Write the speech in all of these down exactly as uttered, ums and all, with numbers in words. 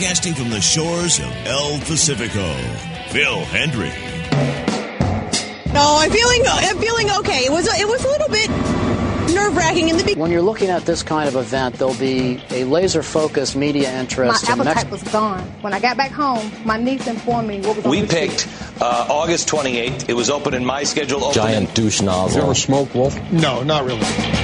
Broadcasting from the shores of El Pacifico, Phil Hendry. No, I'm feeling I'm feeling okay. It was it was a little bit nerve-wracking in the beginning. When you're looking at this kind of event, there'll be a laser-focused media interest. My in appetite Mex- was gone. When I got back home, my niece informed me what was on We the picked uh, August twenty-eighth. It was open in my schedule. Open Giant in- douche nozzle. You ever smoke, Wolf? No, not really.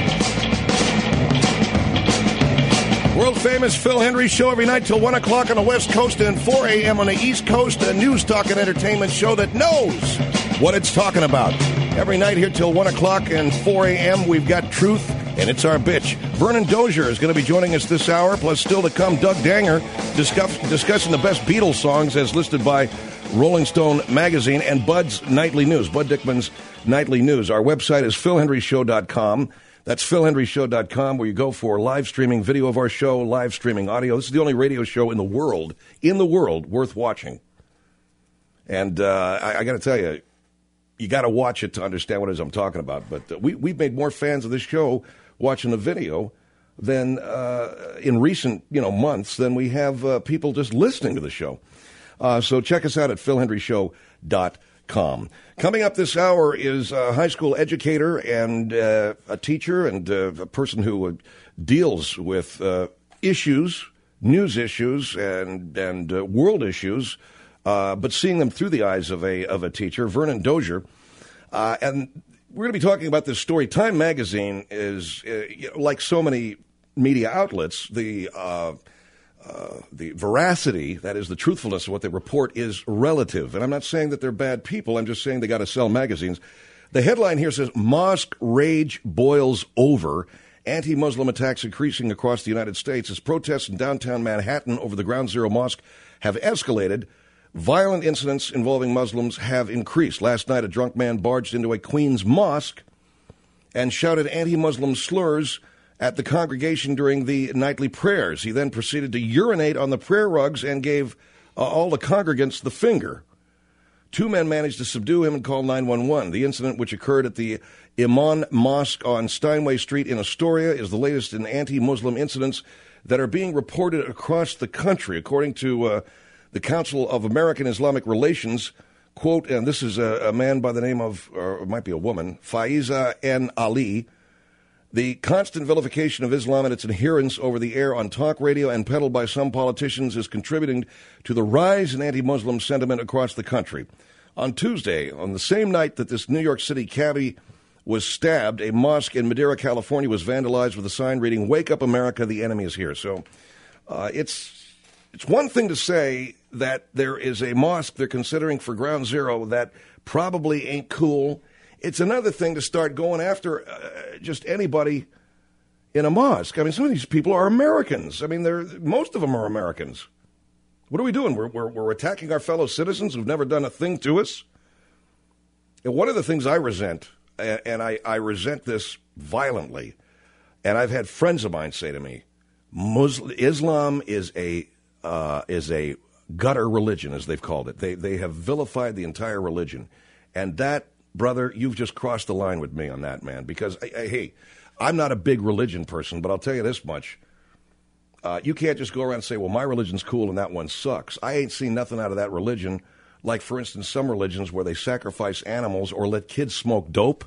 World famous Phil Hendry show every night till one o'clock on the West Coast and four a.m. on the East Coast. A news, talk, and entertainment show that knows what it's talking about. Every night here till one o'clock and four a.m. we've got truth, and it's our bitch. Vernon Dozier is going to be joining us this hour, plus still to come Doug Danger discuss, discussing the best Beatles songs as listed by Rolling Stone magazine and Bud's Nightly News, Bud Dickman's Nightly News. Our website is phil hendry show dot com. That's phil hendry show dot com, where you go for live streaming video of our show, live streaming audio. This is the only radio show in the world, in the world, worth watching. And uh, I, I got to tell you, you got to watch it to understand what it is I'm talking about. But uh, we, we've made more fans of this show watching the video than uh, in recent you know months than we have uh, people just listening to the show. Uh, so check us out at phil hendry show dot com. Coming up this hour is a high school educator and uh, a teacher and uh, a person who uh, deals with uh, issues, news issues, and and uh, world issues, uh, but seeing them through the eyes of a of a teacher, Vernon Dozier. Uh, and we're going to be talking about this story. Time Magazine is, uh, you know, like so many media outlets, the uh, uh, the veracity, that is the truthfulness of what they report, is relative. And I'm not saying that they're bad people. I'm just saying they got to sell magazines. The headline here says, Mosque Rage Boils Over. Anti-Muslim attacks increasing across the United States as protests in downtown Manhattan over the Ground Zero Mosque have escalated. Violent incidents involving Muslims have increased. Last night, a drunk man barged into a Queens mosque and shouted anti-Muslim slurs at the congregation during the nightly prayers. He then proceeded to urinate on the prayer rugs and gave uh, all the congregants the finger. Two men managed to subdue him and call nine one one. The incident, which occurred at the Iman Mosque on Steinway Street in Astoria, is the latest in anti-Muslim incidents that are being reported across the country, according to uh, the Council of American Islamic Relations. Quote, and this is a, a man by the name of, or it might be a woman, Faiza N. Ali. The constant vilification of Islam and its adherents over the air on talk radio and peddled by some politicians is contributing to the rise in anti-Muslim sentiment across the country. On Tuesday, on the same night that this New York City cabbie was stabbed, a mosque in Madera, California was vandalized with a sign reading, "Wake up America, the enemy is here." So uh, it's it's one thing to say that there is a mosque they're considering for Ground Zero that probably ain't cool. It's another thing to start going after uh, just anybody in a mosque. I mean, some of these people are Americans. I mean, they're most of them are Americans. What are we doing? We're, we're, we're attacking our fellow citizens who've never done a thing to us. And one of the things I resent, and I, I resent this violently, and I've had friends of mine say to me, Muslim, Islam is a uh, is a gutter religion, as they've called it. They they have vilified the entire religion, and that, brother, you've just crossed the line with me on that, man. Because I, I, hey, I'm not a big religion person, but I'll tell you this much: uh, you can't just go around and say, "Well, my religion's cool and that one sucks." I ain't seen nothing out of that religion. Like, for instance, some religions where they sacrifice animals or let kids smoke dope.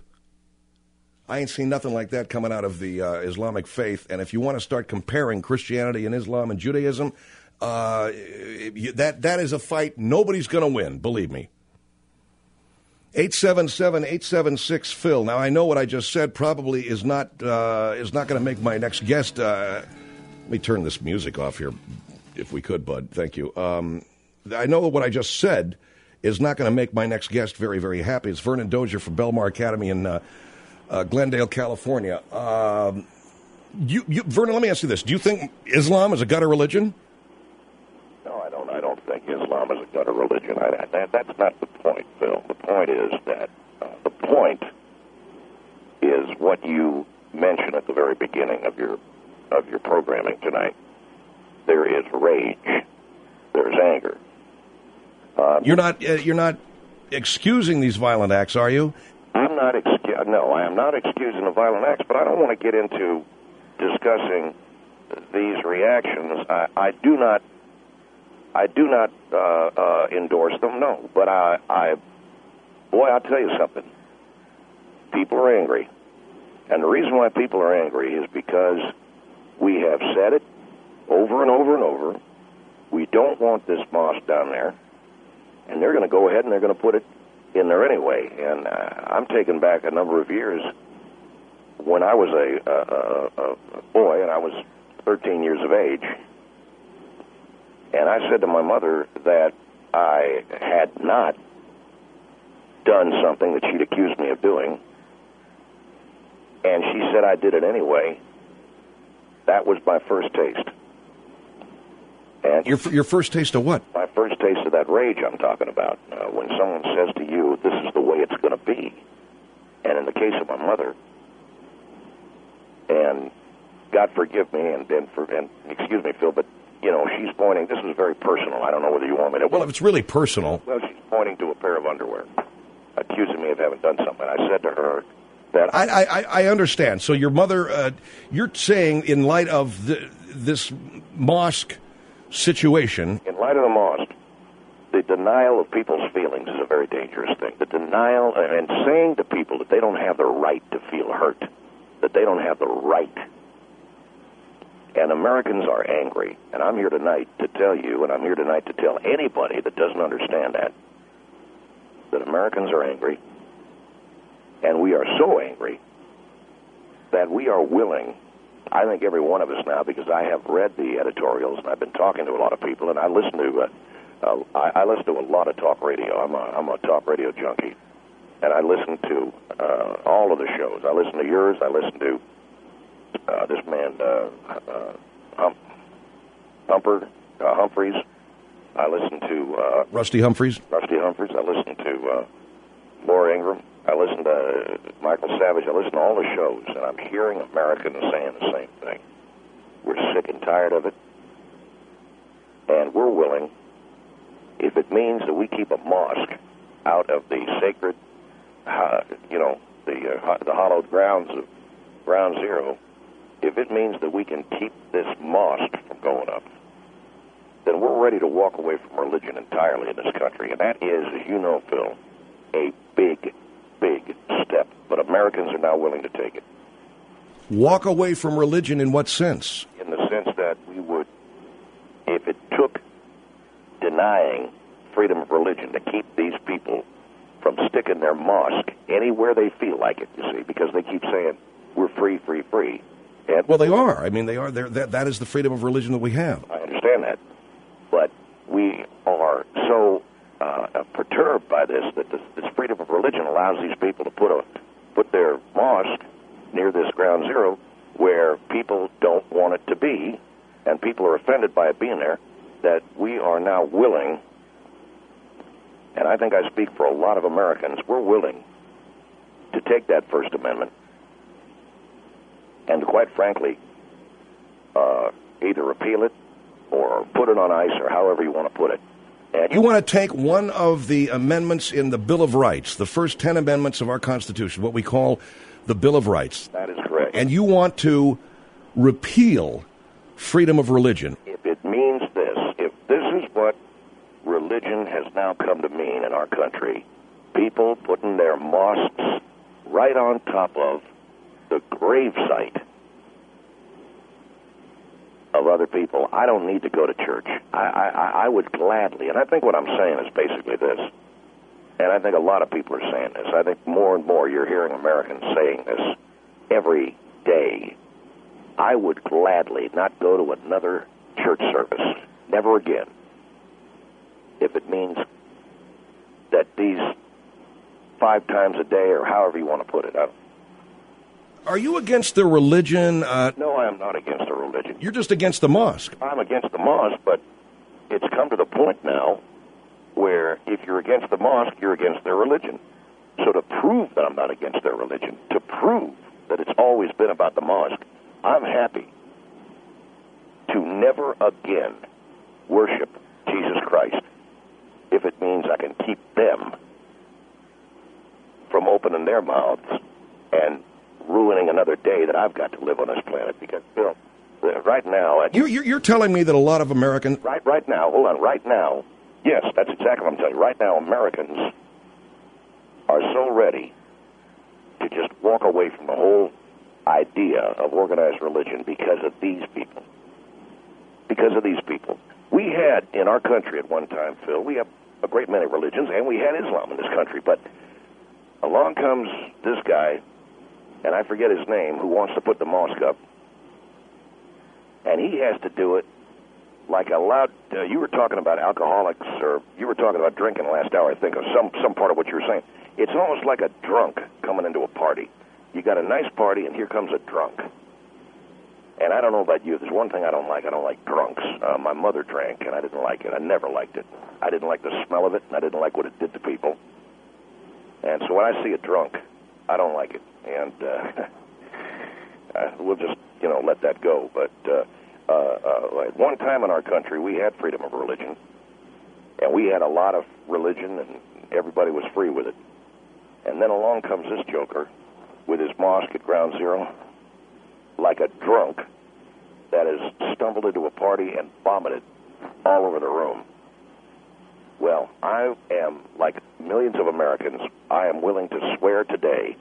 I ain't seen nothing like that coming out of the uh, Islamic faith. And if you want to start comparing Christianity and Islam and Judaism, uh, that that is a fight nobody's going to win, believe me. eight seven seven, eight seven six, Phil. Now, I know what I just said probably is not uh, is not going to make my next guest. Uh, let me turn this music off here, if we could, Bud. Thank you. Um, I know what I just said is not going to make my next guest very, very happy. It's Vernon Dozier from Belmar Academy in uh, uh, Glendale, California. Um, you, you, Vernon, let me ask you this. Do you think Islam is a gutter religion? No, I don't. I don't think Islam is a gutter religion. I, that, that's not the point, Phil. The point is that uh, the point is what you mentioned at the very beginning of your of your programming tonight. There is rage. There's anger. Um, you're not. Uh, you're not excusing these violent acts, are you? I'm not. Excu- no, I am not excusing the violent acts, but I don't want to get into discussing these reactions. I, I do not I do not uh, uh, endorse them, no. But I, I, boy, I'll tell you something. People are angry. And the reason why people are angry is because we have said it over and over and over. We don't want this mosque down there. And they're going to go ahead and they're going to put it in there anyway. And uh, I'm taking back a number of years when I was a, a, a, a boy and I was thirteen years of age. And I said to my mother that I had not done something that she'd accused me of doing. And she said I did it anyway. That was my first taste. And Your your first taste of what? my first taste of that rage I'm talking about. Uh, when someone says to you, this is the way it's going to be. And in the case of my mother, and God forgive me, and, and, for, and excuse me, Phil, but, you know, she's pointing, this is very personal. I don't know whether you want me to... Well, if it's really personal... Well, she's pointing to a pair of underwear, accusing me of having done something. I said to her that... I, I, I understand. So your mother, uh, you're saying in light of the, this mosque situation... In light of the mosque, the denial of people's feelings is a very dangerous thing. The denial and saying to people that they don't have the right to feel hurt, that they don't have the right. And Americans are angry. And I'm here tonight to tell you, and I'm here tonight to tell anybody that doesn't understand that, that Americans are angry. And we are so angry that we are willing, I think every one of us now, because I have read the editorials and I've been talking to a lot of people, and I listen to uh, uh, I, I listen to a lot of talk radio. I'm a, I'm a talk radio junkie. And I listen to uh, all of the shows. I listen to yours. I listen to uh, this man, uh, uh, hum, Humper, uh, Humphreys. I listen to... Uh, Rusty Humphreys? Rusty Humphreys. I listen to uh, Laura Ingraham. I listen to uh, Michael Savage. I listen to all the shows, and I'm hearing Americans saying the same thing. We're sick and tired of it, and we're willing, if it means that we keep a mosque out of the sacred... Uh, you know, the uh, the hallowed grounds of Ground Zero, if it means that we can keep this mosque from going up, then we're ready to walk away from religion entirely in this country. And that is, as you know, Phil, a big, big step. But Americans are now willing to take it. Walk away from religion in what sense? In the sense that we would, if it took denying freedom of religion to keep these people from sticking their mosque anywhere they feel like it, you see, because they keep saying, we're free, free, free. And well, they are. I mean, they are. That, that is the freedom of religion that we have. I understand that. But we are so uh, perturbed by this that this, this freedom of religion allows these people to put a put their mosque near this Ground Zero where people don't want it to be, and people are offended by it being there, that we are now willing... And I think I speak for a lot of Americans. We're willing to take that First Amendment and, quite frankly, uh, either repeal it or put it on ice or however you want to put it. And you want to take one of the amendments in the Bill of Rights, the first ten amendments of our Constitution, what we call the Bill of Rights. That is correct. And you want to repeal freedom of religion. If it means this, if this is what religion has now come to mean in our country, people putting their mosques right on top of the gravesite of other people. I don't need to go to church. I, I, I would gladly, and I think what I'm saying is basically this, and I think a lot of people are saying this. I think more and more you're hearing Americans saying this every day. I would gladly not go to another church service, never again, if it means that these five times a day, or however you want to put it. I Are you against the religion? Uh, no, I am not against the religion. You're just against the mosque. I'm against the mosque, but it's come to the point now where if you're against the mosque, you're against their religion. So to prove that I'm not against their religion, to prove that it's always been about the mosque, I'm happy to never again worship Jesus Christ, if it means I can keep them from opening their mouths and ruining another day that I've got to live on this planet. Because, Bill, right now... You, you're, you're telling me that a lot of Americans... Right, right now, hold on, right now, yes, that's exactly what I'm telling you. Right now, Americans are so ready to just walk away from the whole idea of organized religion because of these people. Because of these people. We had, in our country at one time, Phil, we have a great many religions, and we had Islam in this country, but along comes this guy, and I forget his name, who wants to put the mosque up. And he has to do it like a loud... Uh, you were talking about alcoholics, or you were talking about drinking last hour, I think, or some, some part of what you were saying. It's almost like a drunk coming into a party. You got a nice party, and here comes a drunk. And I don't know about you. There's one thing I don't like. I don't like drunks. Uh, my mother drank, and I didn't like it. I never liked it. I didn't like the smell of it, and I didn't like what it did to people. And so when I see a drunk, I don't like it. And uh, uh, we'll just, you know, let that go. But uh, uh, uh, at one time in our country, we had freedom of religion. And we had a lot of religion, and everybody was free with it. And then along comes this joker with his mosque at Ground Zero, like a drunk that has stumbled into a party and vomited all over the room. Well, I am, like millions of Americans, I am willing to swear today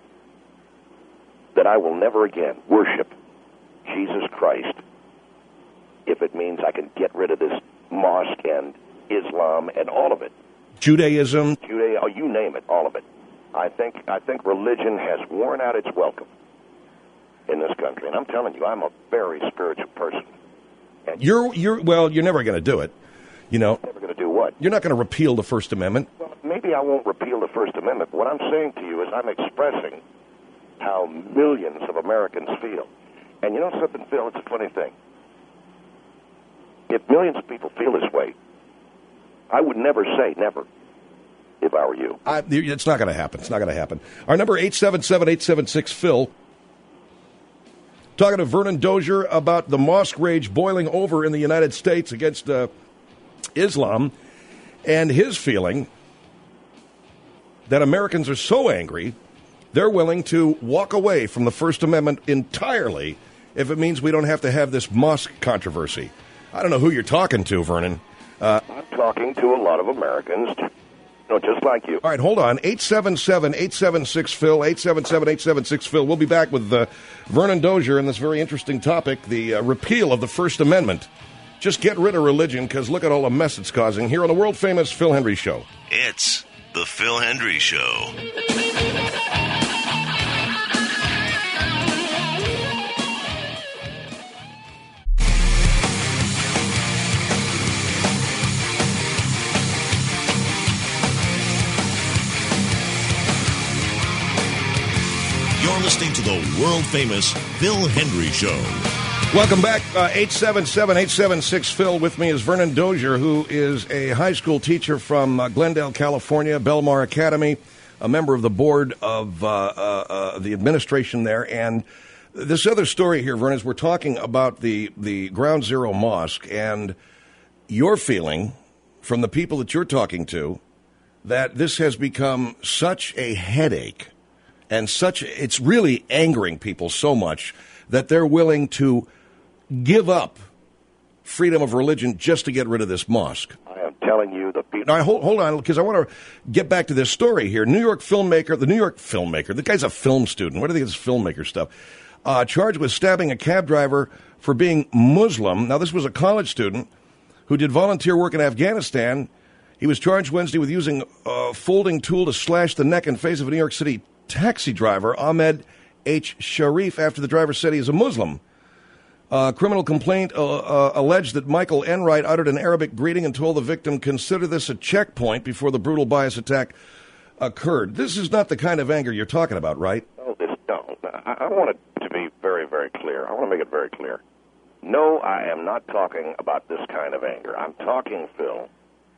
that I will never again worship Jesus Christ if it means I can get rid of this mosque and Islam and all of it. Judaism. Judaism, oh, you name it, all of it. I think I think religion has worn out its welcome in this country, and I'm telling you, I'm a very spiritual person. And you're you're well, you're never going to do it. You know, never going to do what? You're not going to repeal the First Amendment. Well, maybe I won't repeal the First Amendment. What I'm saying to you is I'm expressing how millions of Americans feel. And you know something, Phil? It's a funny thing. If millions of people feel this way, I would never say never. If I were you. I, it's not going to happen. It's not going to happen. Our number, eight seven seven, eight seven six, Phil. Talking to Vernon Dozier about the mosque rage boiling over in the United States against uh, Islam, and his feeling that Americans are so angry, they're willing to walk away from the First Amendment entirely if it means we don't have to have this mosque controversy. I don't know who you're talking to, Vernon. Uh, I'm talking to a lot of Americans, no, just like you. All right, hold on. eight seven seven, eight seven six, Phil, eight seven seven, eight seven six, Phil. We'll be back with uh, Vernon Dozier on this very interesting topic, the uh, repeal of the First Amendment. Just get rid of religion, because look at all the mess it's causing here on the world-famous Phil Hendrie Show. It's the Phil Hendrie Show. You're listening to the world-famous Phil Hendrie Show. Welcome back. Uh, eight seven seven, eight seven six, Phil. With me is Vernon Dozier, who is a high school teacher from uh, Glendale, California, Belmar Academy, a member of the board of uh, uh, uh, the administration there. And this other story here, Vernon, is we're talking about the, the Ground Zero Mosque, and your feeling from the people that you're talking to that this has become such a headache and such, it's really angering people so much that they're willing to give up freedom of religion just to get rid of this mosque. I am telling you, the people... Now, hold, hold on, because I want to get back to this story here. New York filmmaker, the New York filmmaker, the guy's a film student. What do you think of this filmmaker stuff? Uh, charged with stabbing a cab driver for being Muslim. Now, this was a college student who did volunteer work in Afghanistan. He was charged Wednesday with using a folding tool to slash the neck and face of a New York City taxi driver, Ahmed H. Sharif, after the driver said he is a Muslim. A uh, criminal complaint uh, uh, alleged that Michael Enright uttered an Arabic greeting and told the victim, consider this a checkpoint before the brutal bias attack occurred. This is not the kind of anger you're talking about, right? No, this, no. I, I want it to be very, very clear. I want to make it very clear. No, I am not talking about this kind of anger. I'm talking, Phil,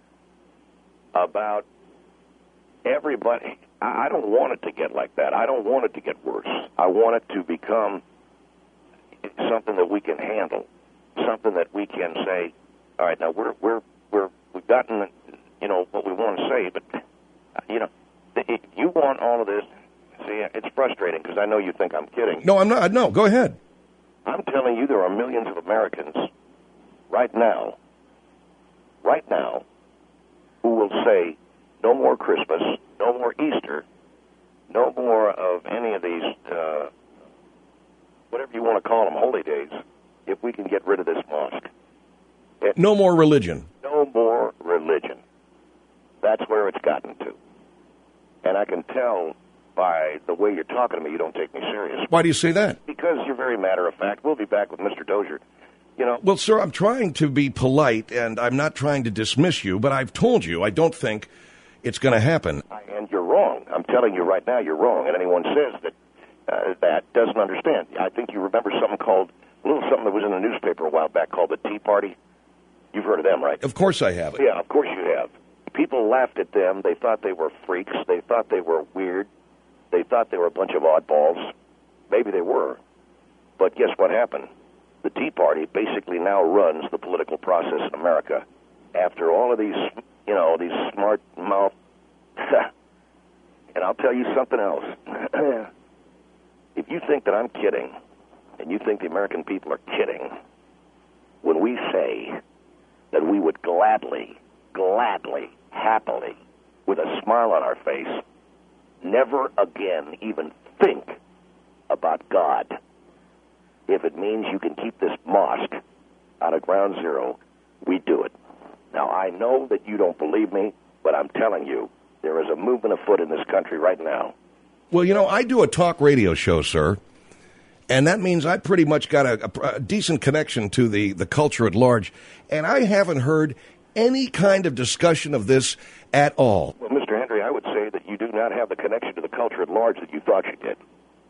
about everybody. I don't want it to get like that. I don't want it to get worse. I want it to become something that we can handle, something that we can say, all right, now we're we're we're we've gotten, you know, what we want to say, but you know, if you want all of this. See, it's frustrating because I know you think I'm kidding. No, I'm not. No, go ahead. I'm telling you, there are millions of Americans right now, right now, who will say, no more Christmas, no more Easter, no more of any of these, uh, whatever you want to call them, holy days, if we can get rid of this mosque. It, no more religion. No more religion. That's where it's gotten to. And I can tell by the way you're talking to me, you don't take me serious. Why do you say that? Because you're very matter-of-fact. We'll be back with Mister Dozier. You know, well, sir, I'm trying to be polite, and I'm not trying to dismiss you, but I've told you I don't think it's going to happen. And you're wrong. I'm telling you right now, you're wrong. And anyone says that uh, that doesn't understand. I think you remember something called, a little something that was in the newspaper a while back called the Tea Party. You've heard of them, right? Of course I have. Yeah, of course you have. People laughed at them. They thought they were freaks. They thought they were weird. They thought they were a bunch of oddballs. Maybe they were. But guess what happened? The Tea Party basically now runs the political process in America. After all of these, you know, these smart mouth, and I'll tell you something else. If you think that I'm kidding, and you think the American people are kidding, when we say that we would gladly, gladly, happily, with a smile on our face, never again even think about God, if it means you can keep this mosque out of ground zero, we do it. Now, I know that you don't believe me, but I'm telling you, there is a movement afoot in this country right now. Well, you know, I do a talk radio show, sir, and that means I pretty much got a, a, a decent connection to the, the culture at large, and I haven't heard any kind of discussion of this at all. Well, Mister Henry, I would say that you do not have the connection to the culture at large that you thought you did.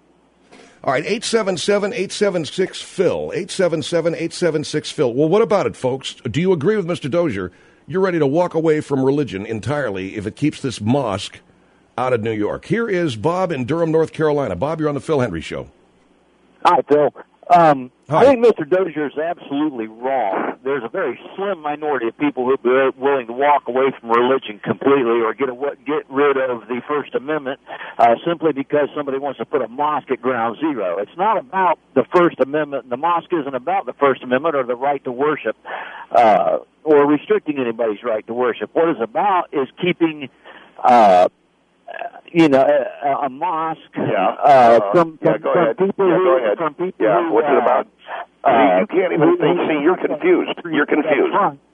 All right, eight seven seven, eight seven six, Phil, eight seven seven, eight seven six, Phil. Well, what about it, folks? Do you agree with Mister Dozier? You're ready to walk away from religion entirely if it keeps this mosque out of New York. Here is Bob in Durham, North Carolina. Bob, you're on the Phil Henry Show. Hi, Phil. Um, Hi. I think Mister Dozier is absolutely wrong. There's a very slim minority of people who are willing to walk away from religion completely or get a, get rid of the First Amendment uh, simply because somebody wants to put a mosque at ground zero. It's not about the First Amendment. The mosque isn't about the First Amendment or the right to worship uh, or restricting anybody's right to worship. What it's about is keeping uh, you know, a, a mosque yeah. uh, uh, from, yeah, from, go from ahead. people yeah, who, go ahead. from people yeah, who, what's uh, it about? Uh, see, you can't even think. See, you're confused. You're confused.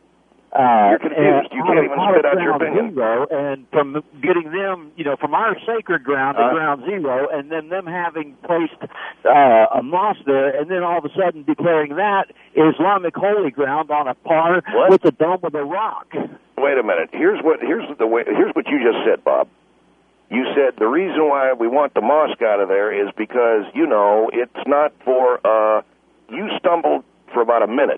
Uh, You're confused. You can't even spit out your opinion. Zero, and from getting them, you know, from our sacred ground to uh, ground zero, and then them having placed uh, a mosque there, and then all of a sudden declaring that Islamic holy ground on a par what? with the Dome of the Rock. Wait a minute. Here's what. Here's the way. Here's what you just said, Bob. You said the reason why we want the mosque out of there is because, you know, it's not for. Uh, you stumbled for about a minute.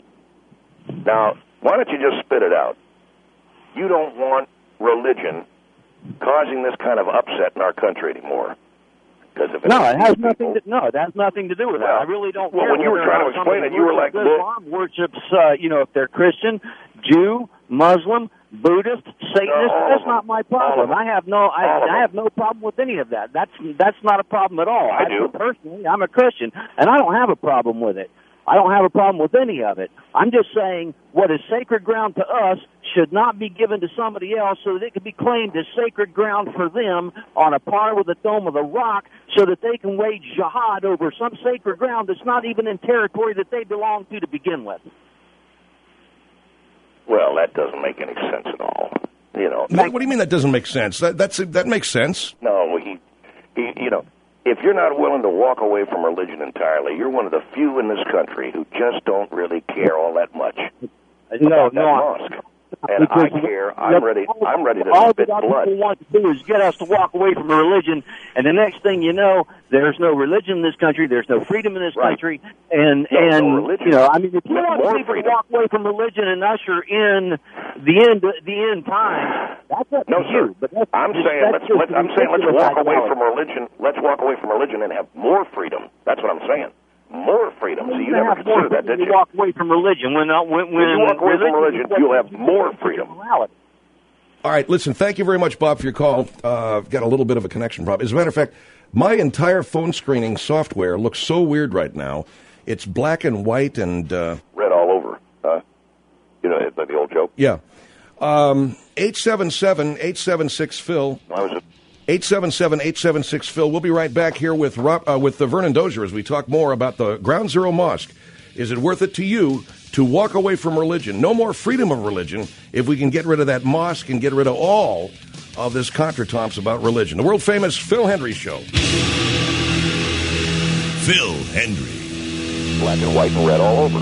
Now, why don't you just spit it out? You don't want religion causing this kind of upset in our country anymore. Because if it no, it has people, nothing. To, no, it has nothing to do with well, that. I really don't. Well, care when you were trying to explain it, you were like, Islam worships, uh, you know, if they're Christian, Jew, Muslim, Buddhist, Satanist. No, that's not my problem. I have no, I, I have no problem with any of that. That's that's not a problem at all. I do personally. I'm a Christian, and I don't have a problem with it. I don't have a problem with any of it. I'm just saying what is sacred ground to us should not be given to somebody else so that it can be claimed as sacred ground for them on a par with the Dome of the Rock so that they can wage jihad over some sacred ground that's not even in territory that they belong to to begin with. Well, that doesn't make any sense at all. You know. What, what do you mean that doesn't make sense? That that's that makes sense. No, he, he, you know, if you're not willing to walk away from religion entirely, you're one of the few in this country who just don't really care all that much no, about no, that mosque. And I care. I'm ready. I'm ready to all spit that blood. People want to do is get us to walk away from religion, and the next thing you know, there's no religion in this country. There's no freedom in this right. country, and no, and no religion. you know, I mean, if you More want people freedom. to walk away from religion and usher in the end, the end times, that's up no, to you. Sir. But that's, I'm just, saying that's let's. let's I'm saying let's walk away ideology. from religion. Let's walk away from religion and have more freedom. That's what I'm saying. More freedom. So you never considered that, did you? You walk away from religion when uh, when, when you walk away from religion, you'll have more freedom. Morality. All right, listen, thank you very much, Bob, for your call. Uh, I've got a little bit of a connection problem. As a matter of fact, my entire phone screening software looks so weird right now. it's black and white and uh, red all over. Huh? You know, the, the old joke. Yeah. Um, eight seven seven, eight seven six, Phil. Why was it? eight seven seven, eight seven six, Phil. We'll be right back here with Rob, uh, with the Vernon Dozier as we talk more about the Ground Zero Mosque. Is it worth it to you to walk away from religion? No more freedom of religion if we can get rid of that mosque and get rid of all of this contretemps about religion. The world-famous Phil Hendrie Show. Phil Hendrie. Black and white and red all over.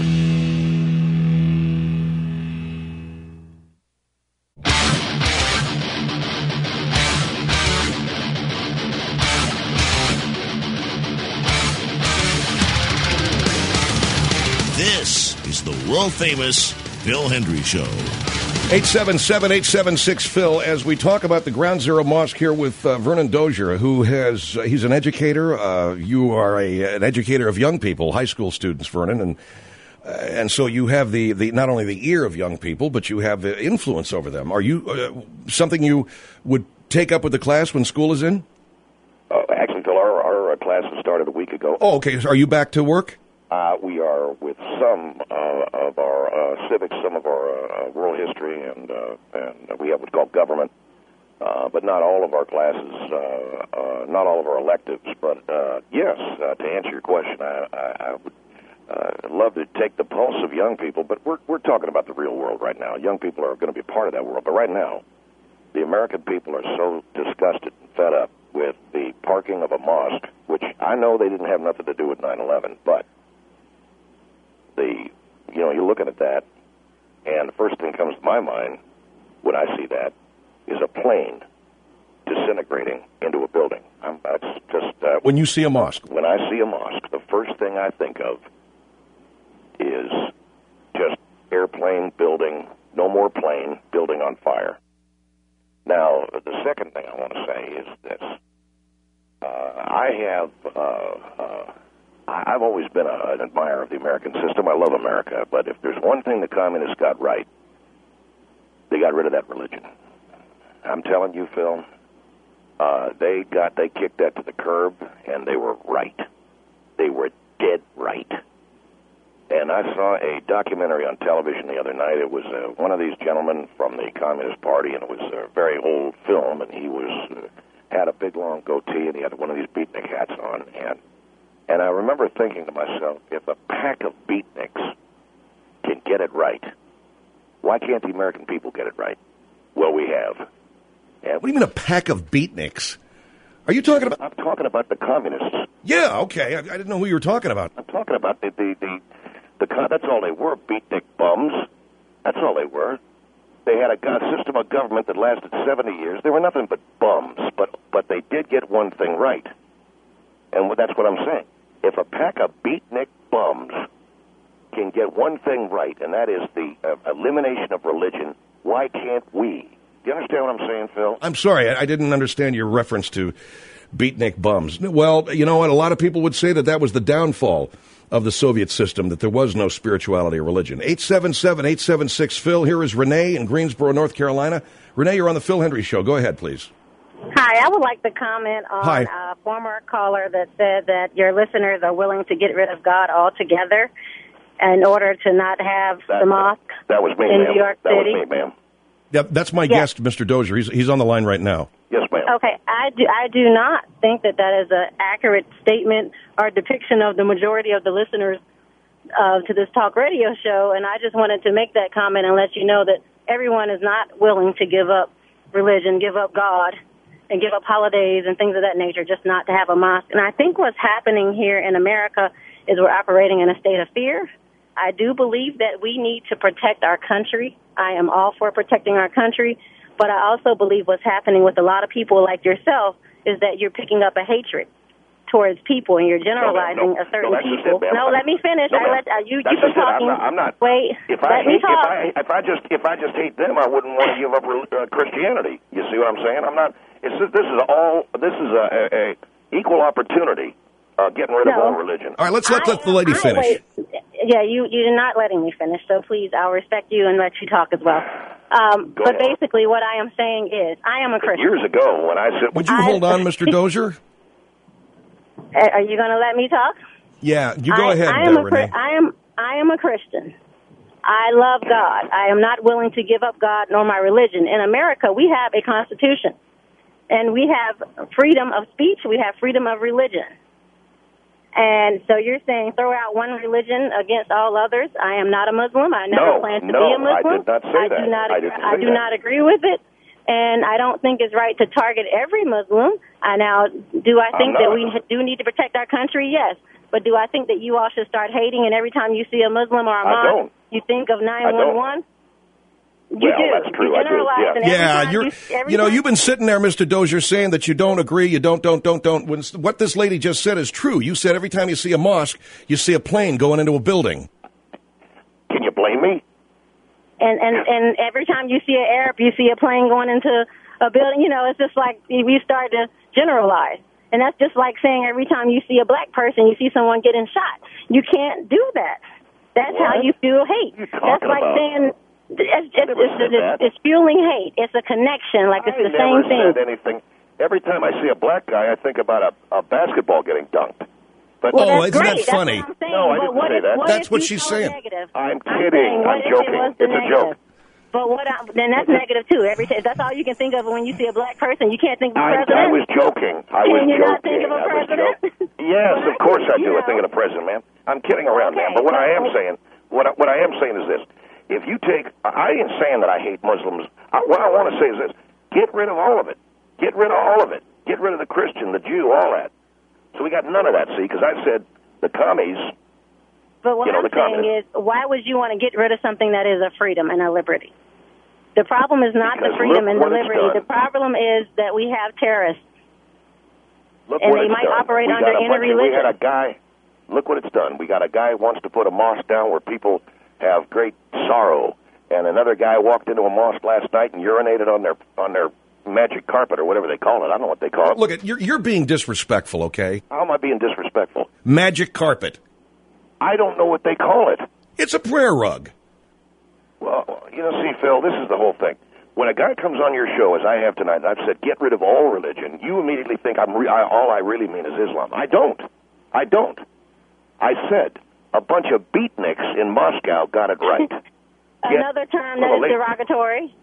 This is the world-famous Phil Hendrie Show. eight seven seven, eight seven six, Phil, as we talk about the Ground Zero Mosque here with uh, Vernon Dozier, who has, uh, he's an educator. Uh, you are a, an educator of young people, high school students, Vernon, and uh, and so you have the, the not only the ear of young people, but you have the influence over them. Are you, uh, something you would take up with the class when school is in? Uh, actually, Phil, our, our uh, classes started a week ago. Oh, okay. So are you back to work? Uh, we are with some uh, of our uh, civics, some of our uh, world history, and uh, and we have what's called government, uh, but not all of our classes, uh, uh, not all of our electives. But uh, yes, uh, to answer your question, I, I, I would uh, love to take the pulse of young people, but we're we're talking about the real world right now. Young people are going to be a part of that world, but right now, the American people are so disgusted and fed up with the parking of a mosque, which I know they didn't have nothing to do with nine eleven, but the, you know, you're looking at that, and the first thing that comes to my mind when I see that is a plane disintegrating into a building. I'm, that's just uh, when you see a mosque. When I see a mosque, the first thing I think of is just airplane building, no more plane, building on fire. Now, the second thing I want to say is this: uh, I have. Uh, uh, I've always been a, an admirer of the American system. I love America. But if there's one thing the communists got right, they got rid of that religion. I'm telling you, Phil, uh, they got they kicked that to the curb, and they were right. They were dead right. And I saw a documentary on television the other night. It was uh, one of these gentlemen from the Communist Party, and it was a very old film, and he was uh, had a big, long goatee, and he had one of these beatnik hats on, and And I remember thinking to myself, if a pack of beatniks can get it right, why can't the American people get it right? Well, we have. And what do you mean a pack of beatniks? Are you talking about... I'm talking about the communists. Yeah, okay. I, I didn't know who you were talking about. I'm talking about the... the, the, the that's all they were, beatnik bums. That's all they were. They had a system of government that lasted seventy years. They were nothing but bums, but, but they did get one thing right. And that's what I'm saying. If a pack of beatnik bums can get one thing right, and that is the uh, elimination of religion, why can't we? Do you understand what I'm saying, Phil? I'm sorry, I, I didn't understand your reference to beatnik bums. Well, you know what? A lot of people would say that that was the downfall of the Soviet system, that there was no spirituality or religion. eight seven seven, eight seven six, Phil. Here is Renee in Greensboro, North Carolina. Renee, you're on the Phil Hendrie Show. Go ahead, please. Hi, I would like to comment on Hi. a former caller that said that your listeners are willing to get rid of God altogether in order to not have that, the mosque that was me, in ma'am. New York that City. was me, ma'am. Yeah, that's my Yes. guest, Mister Dozier. He's, he's on the line right now. Yes, ma'am. Okay, I do, I do not think that that is an accurate statement or depiction of the majority of the listeners uh, to this talk radio show, and I just wanted to make that comment and let you know that everyone is not willing to give up religion, give up God, and give up holidays and things of that nature just not to have a mosque. And I think what's happening here in America is we're operating in a state of fear. I do believe that we need to protect our country. I am all for protecting our country, but I also believe what's happening with a lot of people like yourself is that you're picking up a hatred towards people, and you're generalizing no, no, no. a certain no, people. It, no, let me finish. No, I let uh, you. That's You keep just talking. It. I'm not. I'm not Wait. If let I me hate, talk. If I, if I just if I just hate them, I wouldn't want to give up uh, Christianity. You see what I'm saying? I'm not. It's this is all. This is a, a, a equal opportunity. Uh, getting rid of No. all religion. All right, let's let, I, let the lady I, finish. Wait. Yeah, you, you're not letting me finish, so please, I'll respect you and let you talk as well. Um, Go but ahead. basically what I am saying is, I am a Christian. Years ago, when I said, Would you I- hold on, Mister Dozier? Are you going to let me talk? Yeah, you go I, ahead, I am uh, a, Renee. I am I am a Christian. I love God. I am not willing to give up God nor my religion. In America, we have a constitution, and we have freedom of speech. We have freedom of religion. And so you're saying throw out one religion against all others? I am not a Muslim. I never No, plan to no, be a Muslim. I did not say I that. Do not, I didn't I say do that. not agree with it. And I don't think it's right to target every Muslim. I now, do I think that we do need to protect our country? Yes. But do I think that you all should start hating and every time you see a Muslim or a I mosque, don't. you think of nine one one? You well, do. that's true. You I do. generalize, Yeah, and every Yeah, time you're. You, every You know, time- you've been sitting there, Mister Dozier, saying that you don't agree. You don't, don't, don't, don't. When, what this lady just said is true. You said every time you see a mosque, you see a plane going into a building. Can you blame me? And, and, and every time you see an Arab, you see a plane going into a building. You know, it's just like we start to generalize. And that's just like saying every time you see a black person, you see someone getting shot. You can't do that. That's What? how you feel hate. What are you That's talking like about? saying it's, it's, never it's, said it's, that. it's fueling hate. It's a connection. Like it's I the never same thing. said anything. Every time I see a black guy, I think about a, a basketball getting dunked. But Well, Oh, that's isn't great. that that's funny? What I'm saying. No, I but didn't what say if, that. What That's if what you she's saw saying. Negative? I'm I'm kidding. saying, what I'm if joking. It was the It's a negative? joke. But what? I, then that's negative too. Every time, that's all you can think of when you see a black person. You can't think of a I, president. I was joking. I was Can you joking. not think of a I was president? joking. Yes, Well, of course I you do. I know. think of the president, man. I'm kidding around, man. Okay, But what I am well- saying, what I, what I am saying is this: if you take, I ain't saying that I hate Muslims. I, what I want to say is this: get rid of all of it. Get rid of all of it. Get rid of the Christian, the Jew, all that. So we got none of that. See, because I said the commies. But what You know, I'm the saying communists. is, why would you want to get rid of something that is a freedom and a liberty? The problem is not Because the freedom look and the what it's liberty. done. The problem is that we have terrorists. Look And what they it's might done. operate we under got a any bunch of- We religion. had a guy. Look what it's done. We got a guy who wants to put a mosque down where people have great sorrow, and another guy walked into a mosque last night and urinated on their on their magic carpet or whatever they call it. I don't know what they call it. Look, at you're you're being disrespectful. Okay, How am I being disrespectful? magic carpet. I don't know what they call it. It's a prayer rug. Well, you know, see, Phil, this is the whole thing. When a guy comes on your show, as I have tonight, and I've said, get rid of all religion, you immediately think I'm re- I, all I really mean is Islam. I don't. I don't. I said a bunch of beatniks in Moscow got it right. Another term that well, is they- derogatory.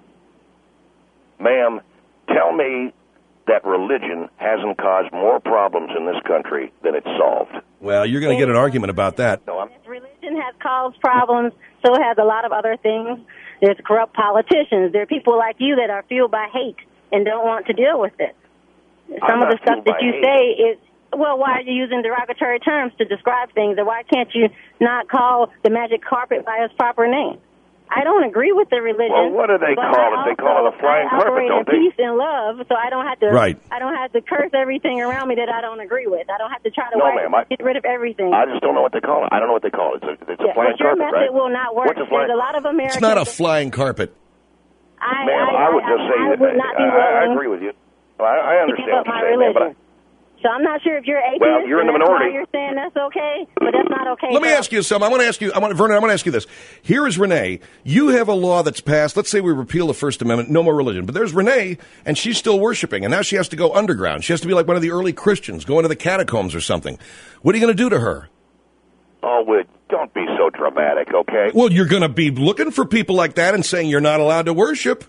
Ma'am, tell me that religion hasn't caused more problems in this country than it's solved. Well, you're going to get an argument about that. No, I'm, Religion has caused problems, so has a lot of other things. There's corrupt politicians. There are people like you that are fueled by hate and don't want to deal with it. Some I'm of the not stuff fueled that by you hate. say is, well, why are you using derogatory terms to describe things? Or why can't you not call the magic carpet by its proper name? I don't agree with the religion. Well, what do they but call I it? They call also- it a flying I carpet, operate don't in they? peace and love, so I don't have to. Right. I don't have to curse everything around me that I don't agree with. I don't have to try to No, like, ma'am, I- get rid of everything. I just don't know what they call it. I don't know what they call it. It's a, it's a Yeah, flying but your carpet, method right? will not work. What's a flying? There's a lot of Americans. It's not a flying carpet. I, Ma'am, I, I would just say I, I that would not be I, I willing agree with you. I, I to understand give up what my you're saying, man, but I, religion. So I'm not sure if you're atheist. Well, you're in the and that's why minority. You're saying that's okay, but that's not okay. Let me for- ask you something. I want to ask you, I want, Vernon, I want to ask you this. Here is Renee. You have a law that's passed. Let's say we repeal the First Amendment, no more religion. But there's Renee, and she's still worshiping, and now she has to go underground. She has to be like one of the early Christians, go into the catacombs or something. What are you going to do to her? oh, Wood, don't be so dramatic, okay? Well, you're going to be looking for people like that and saying you're not allowed to worship.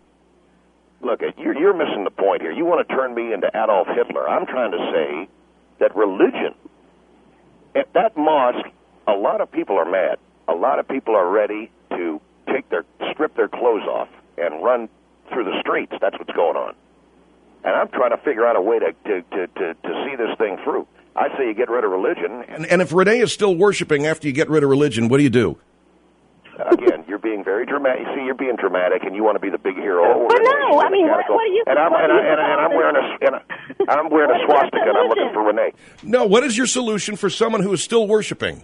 Look, you're, you're missing the point here. You want to turn me into Adolf Hitler. I'm trying to say that religion, at that mosque, a lot of people are mad. A lot of people are ready to take their strip their clothes off and run through the streets. That's what's going on. And I'm trying to figure out a way to to, to, to, to see this thing through. I say you get rid of religion. And, and if Renee is still worshiping after you get rid of religion, what do you do? Again, you're being very dramatic. See, you're being dramatic, and you want to be the big hero. But no, I mean, what, what are you? And I'm what and, are I, you and, I, and I'm wearing a and I- I'm wearing a What is your swastika, and I'm looking solution? for Renee. No, what is your solution for someone who is still worshiping?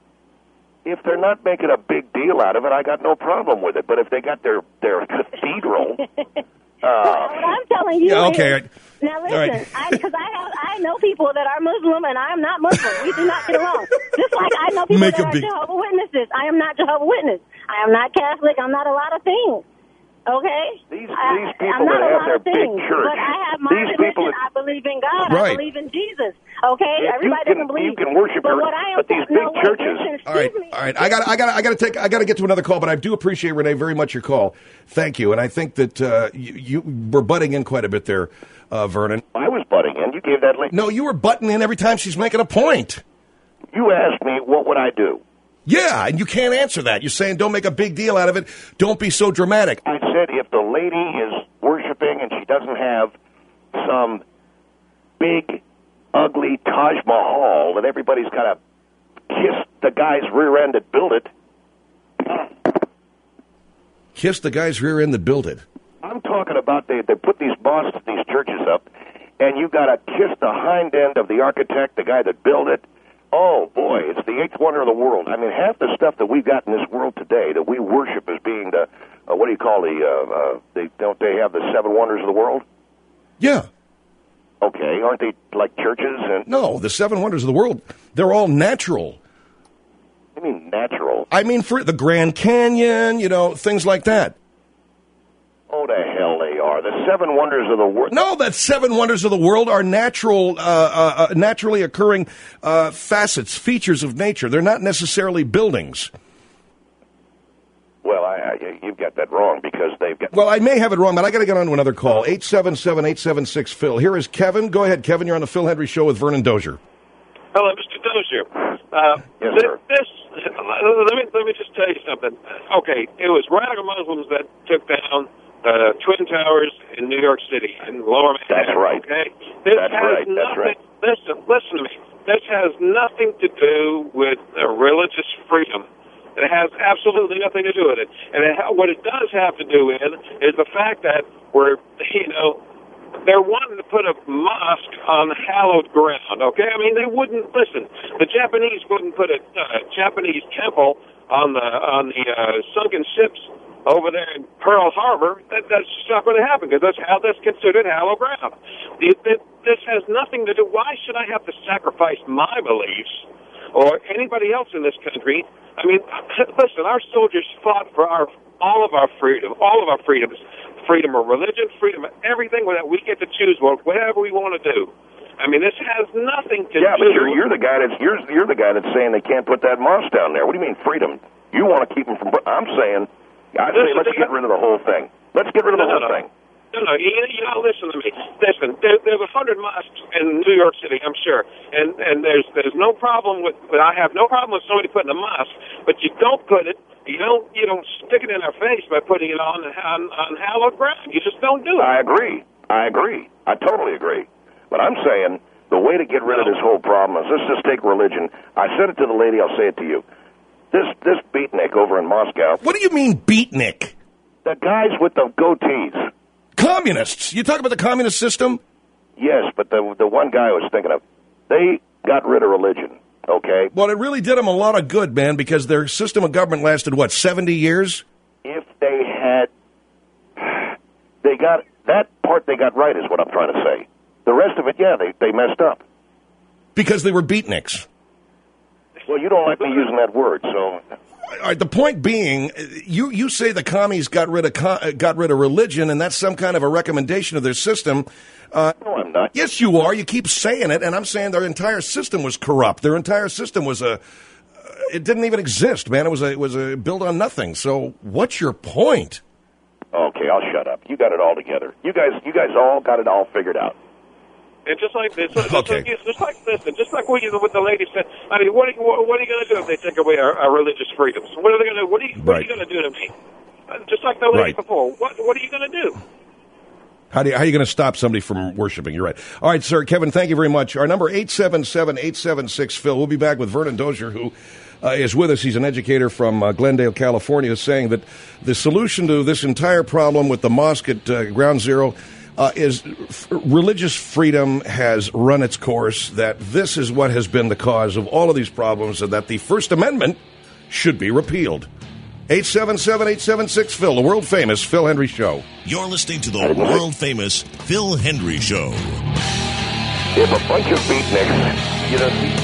If they're not making a big deal out of it, I got no problem with it. But if they got their their cathedral, uh, Well, what I'm telling you Yeah, okay. is, now All right. listen, I because I have I know people that are Muslim and I am not Muslim. We do not get along. Just like I know people Make that a are big- Jehovah's Witnesses. I am not Jehovah's Witness. I am not Catholic. I'm not a lot of things. Okay? These, I, these people I'm not that a have lot their of big things, church. But I have my these religion. people that, I believe in God. Right. I believe in Jesus. Okay? Yeah, Everybody you can, doesn't believe. you can worship but your, what I am but these big no, wait, churches. listen, All right, me. all right. I got, I got, I got to take, I got to get to another call, but I do appreciate, Renee, very much your call. Thank you, and I think that uh, you, you were butting in quite a bit there, uh, Vernon. I was butting in. You gave that link. No, you were butting in every time she's making a point. You asked me what would I do. Yeah, and you can't answer that. You're saying don't make a big deal out of it. Don't be so dramatic. I said if the lady is worshiping and she doesn't have some big, ugly Taj Mahal that everybody's got to kiss the guy's rear end that built it. Kiss the guy's rear end that built it. I'm talking about they, they put these mosques, these churches up, and you got to kiss the hind end of the architect, the guy that built it. Oh, boy, it's the eighth wonder of the world. I mean, half the stuff that we've got in this world today that we worship as being the, uh, what do you call the, uh, uh, they, don't they have the seven wonders of the world? Yeah. Okay, aren't they like churches? And No, the seven wonders of the world, they're all natural. I mean natural. I mean, for the Grand Canyon, you know, things like that. Oh, the hell they are. The seven wonders of the world. No, that seven wonders of the world are natural, uh, uh, uh, naturally occurring uh, facets, features of nature. They're not necessarily buildings. Well, I, I, you've got that wrong because they've got... Well, I may have it wrong, but I got to get on to another call. eight seven seven, eight seven six, Phil. Here is Kevin. Go ahead, Kevin. You're on the Phil Hendry Show with Vernon Dozier. Hello, Mister Dozier. Uh, yes, this, sir. This, let me let me just tell you something. Okay, it was radical Muslims that took down the Twin Towers in New York City in Lower Manhattan. That's right. Okay, this That's has right. nothing. That's right. Listen, listen to me. This has nothing to do with uh, religious freedom. It has absolutely nothing to do with it. And it, what it does have to do with is the fact that we're, you know, they're wanting to put a mosque on hallowed ground, okay? I mean, they wouldn't, listen, the Japanese wouldn't put a uh, Japanese temple on the on the uh, sunken ships over there in Pearl Harbor. That, that's just not going to happen because that's how that's considered hallowed ground. The, the, this has nothing to do, why should I have to sacrifice my beliefs or anybody else in this country? I mean, listen, our soldiers fought for our all of our freedom, all of our freedoms, freedom of religion, freedom of everything that we get to choose whatever we want to do. I mean, this has nothing to yeah, do. Yeah, but you're, you're the guy that's you're you're the guy that's saying they can't put that mosque down there. What do you mean freedom? You want to keep them from? I'm saying, I say let's get rid of the whole thing. Let's get rid of the no, whole no, no. thing. No, no, you, you know, listen to me. Listen, there, there's a hundred mosques in New York City, I'm sure, and and there's there's no problem with. I have no problem with somebody putting a mosque, but you don't put it. You don't you don't stick it in their face by putting it on on, on hallowed ground. You just don't do it. I agree. I agree. I totally agree. But I'm saying the way to get rid of this whole problem is let's just take religion. I said it to the lady. I'll say it to you. This this beatnik over in Moscow. What do you mean beatnik? The guys with the goatees. Communists. You talk about the communist system? Yes, but the the one guy I was thinking of, they got rid of religion, okay? Well, it really did them a lot of good, man, because their system of government lasted, what, seventy years? If they had, they got, that part they got right is what I'm trying to say. The rest of it, yeah, they, they messed up. Because they were beatniks. Well, you don't like me using that word, so... All right, the point being, you, you say the commies got rid of co- got rid of religion, and that's some kind of a recommendation of their system. Uh, no, I'm not. Yes, you are. You keep saying it, and I'm saying their entire system was corrupt. Their entire system was a. Uh, it didn't even exist, man. It was a it was a built on nothing. So, what's your point? Okay, I'll shut up. You got it all together. You guys, you guys all got it all figured out. And just like this, just, okay. like, just like this, and just like what, you, what the lady said. I mean, what are you, what, what are you going to do if they take away our, our religious freedoms? What are they going to? What are you, what right. are you going to do to me? Uh, just like the lady right. before. What What are you going to do? How, do you, how are you going to stop somebody from worshiping? You're right. All right, sir. Kevin, thank you very much. Our number, eight seven seven, eight seven six, Phil. We'll be back with Vernon Dozier, who uh, is with us. He's an educator from uh, Glendale, California, saying that the solution to this entire problem with the mosque at uh, Ground Zero uh, is f- religious freedom has run its course, that this is what has been the cause of all of these problems, and that the First Amendment should be repealed. eight seven seven, eight seven six, Phil, the world-famous Phil Hendry Show. You're listening to the world-famous Phil Hendry Show. If a bunch of beatniks, you know...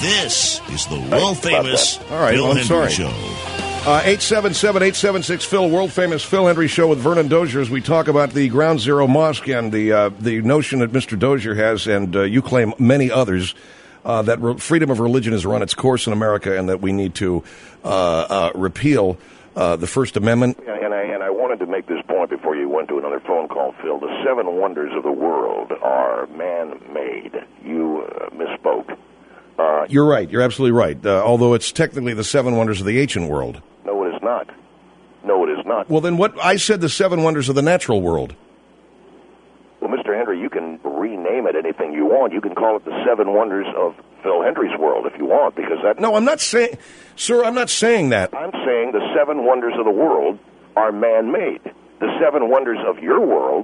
This is the world-famous All right, Phil well, I'm Hendry sorry. Show. Uh, eight seven seven, eight seven six, Phil, world-famous Phil Hendry Show with Vernon Dozier as we talk about the Ground Zero Mosque and the uh, the notion that Mister Dozier has, and uh, you claim many others, uh, that re- freedom of religion has run its course in America and that we need to uh, uh, repeal uh, the First Amendment. And I, and I wanted to make this point before you went to another phone call, Phil. The seven wonders of the world are man-made. You uh, misspoke. Uh, You're right. You're absolutely right. Uh, although it's technically the seven wonders of the ancient world. No, it is not. No, it is not. Well, then what? I said the seven wonders of the natural world. Well, Mister Hendry, you can rename it anything you want. You can call it the seven wonders of Phil Hendry's world if you want, because that... No, I'm not saying... Sir, I'm not saying that. I'm saying the seven wonders of the world are man-made. The seven wonders of your world...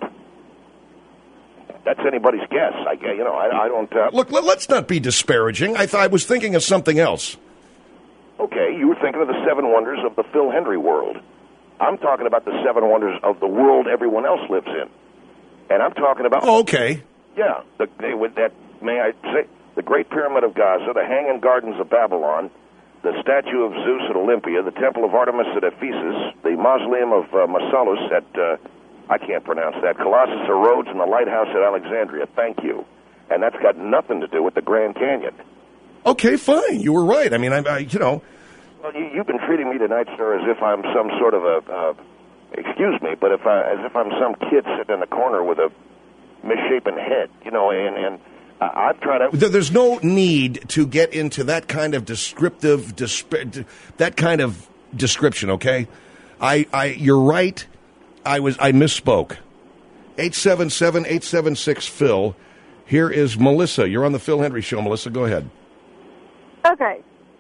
That's anybody's guess. I, you know, I, I don't... Uh... Look, let, let's not be disparaging. I, th- I was thinking of something else. Okay, you were thinking of the seven wonders of the Phil Hendry world. I'm talking about the seven wonders of the world everyone else lives in. And I'm talking about... Oh, okay. Yeah, the, they, with that, may I say, the Great Pyramid of Gaza, the Hanging Gardens of Babylon, the statue of Zeus at Olympia, the Temple of Artemis at Ephesus, the Mausoleum of uh, Mausolus at... Uh, I can't pronounce that. Colossus of Rhodes and the Lighthouse at Alexandria. Thank you. And that's got nothing to do with the Grand Canyon. Okay, fine. You were right. I mean, I, I you know... Well, you, you've been treating me tonight, sir, as if I'm some sort of a... Uh, excuse me, but if I, as if I'm some kid sitting in the corner with a misshapen head, you know, and, and uh, I've tried to... There's no need to get into that kind of descriptive... Disp- that kind of description, okay? I, I, you're right. I was I misspoke. eight seven seven, eight seven six, Phil. Here is Melissa. You're on the Phil Hendry Show. Melissa, go ahead. Okay.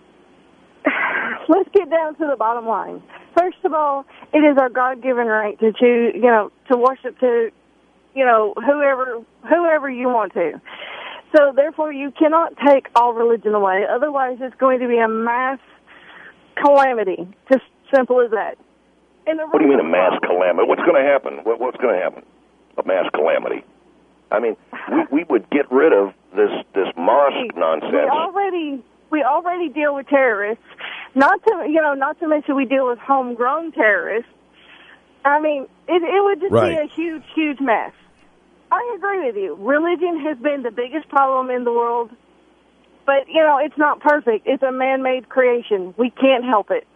Let's get down to the bottom line. First of all, it is our God-given right to choose, you know, to worship to, you know, whoever whoever you want to. So therefore, you cannot take all religion away. Otherwise, it's going to be a mass calamity. Just simple as that. What do you mean a mass calamity? What's going to happen? What, what's going to happen? A mass calamity? I mean, we, we would get rid of this this mosque nonsense. We already we already deal with terrorists. Not to you know, not to mention we deal with homegrown terrorists. I mean, it, it would just right. be a huge, huge mess. I agree with you. Religion has been the biggest problem in the world, but you know, it's not perfect. It's a man-made creation. We can't help it.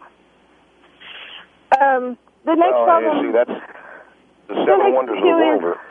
Um, the next well, problem... You see, that's the seven the wonders of the world. Is,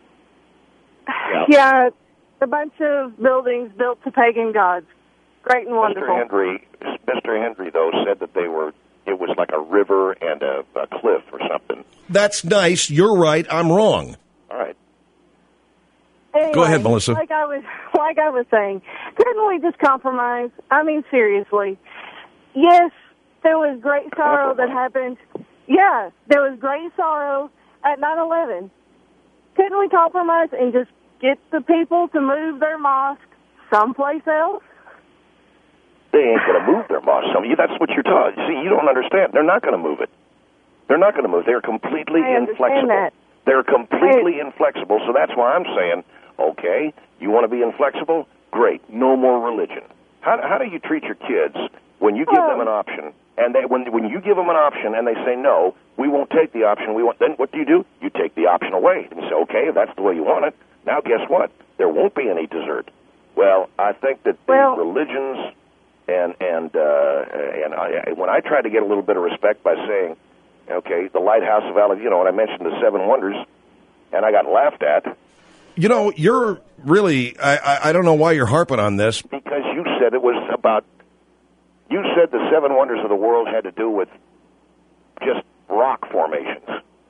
yeah. yeah, a bunch of buildings built to pagan gods. Great and wonderful. Mister Hendry, Mister Hendry, though, said that they were, it was like a river and a, a cliff or something. That's nice. You're right. I'm wrong. All right. Anyway, go ahead, Melissa. Like I was, like I was saying, couldn't we just compromise? I mean, seriously. Yes, there was great sorrow that happened. Yeah, there was great sorrow at nine eleven. Couldn't we compromise and just get the people to move their mosque someplace else? They ain't going to move their mosque. I mean, that's what you're taught. See, you don't understand. They're not going to move it. They're not going to move. They're completely I inflexible. That. They're completely I... inflexible, so that's why I'm saying, okay, you want to be inflexible? Great. No more religion. How, how do you treat your kids when you give oh. them an option? And they, when when you give them an option and they say, no, we won't take the option, we want, then what do you do? You take the option away. And you say, okay, if that's the way you want it, now guess what? There won't be any dessert. Well, I think that the well, religions and, and, uh, and I, when I tried to get a little bit of respect by saying, okay, the Lighthouse of Alexandria, you know, and I mentioned the Seven Wonders, and I got laughed at. You know, you're really, I, I, I don't know why you're harping on this. Because you said it was about, you said the seven wonders of the world had to do with just rock formations.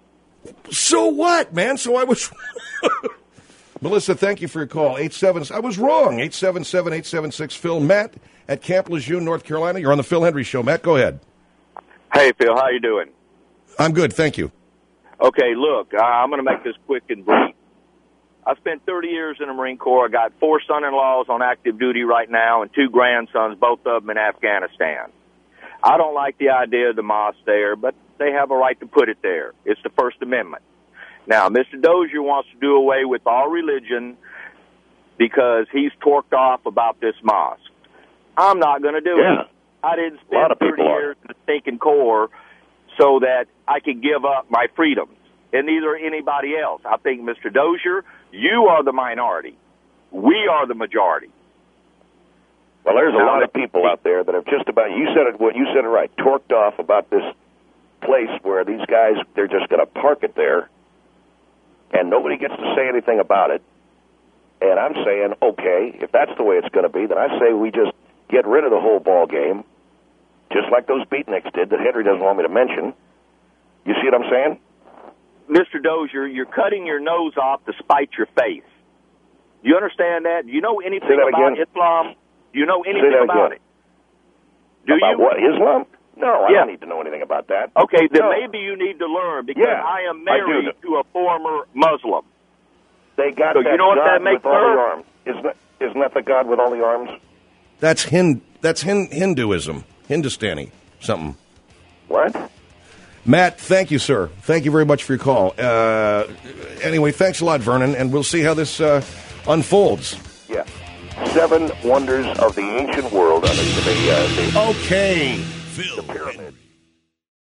So what, man? So I was... Melissa, thank you for your call. Eight seven. I was wrong. eight seven seven, eight seven six, Phil. Matt at Camp Lejeune, North Carolina. You're on the Phil Hendry Show. Matt, go ahead. Hey, Phil. How you doing? I'm good, thank you. Okay, look, uh, I'm going to make this quick and brief. I spent thirty years in the Marine Corps. I got four son-in-laws on active duty right now and two grandsons, both of them in Afghanistan. I don't like the idea of the mosque there, but they have a right to put it there. It's the First Amendment. Now, Mister Dozier wants to do away with all religion because he's torqued off about this mosque. I'm not going to do Yeah. it. I didn't A lot spend of people thirty are. years in the stinking Corps so that I could give up my freedoms, and neither anybody else. I think, Mister Dozier, you are the minority. We are the majority. Well, there's a Now, lot of people out there that have just about, you said it, what you said it right, torqued off about this place where these guys, they're just going to park it there, and nobody gets to say anything about it. And I'm saying, okay, if that's the way it's going to be, then I say we just get rid of the whole ball game, just like those beatniks did that Henry doesn't want me to mention. You see what I'm saying? Mister Dozier, you're cutting your nose off to spite your face. Do you understand that? Do you know anything Say that about again. Islam? Do you know Say anything that about again. it? Do about you? what, Islam? No, I Yeah. don't need to know anything about that. Okay, then No. maybe you need to learn, because Yeah, I am I do married know. to a former Muslim. They got So that you know what God that makes with all her? the arms. Isn't that, isn't that the God with all the arms? That's Hin. That's Hin, Hinduism, Hindustani, something. What? Matt, thank you, sir. Thank you very much for your call. Uh, anyway, thanks a lot, Vernon, and we'll see how this uh, unfolds. Yeah. Seven wonders of the ancient world. Under the, uh, the Okay. Phil pyramid.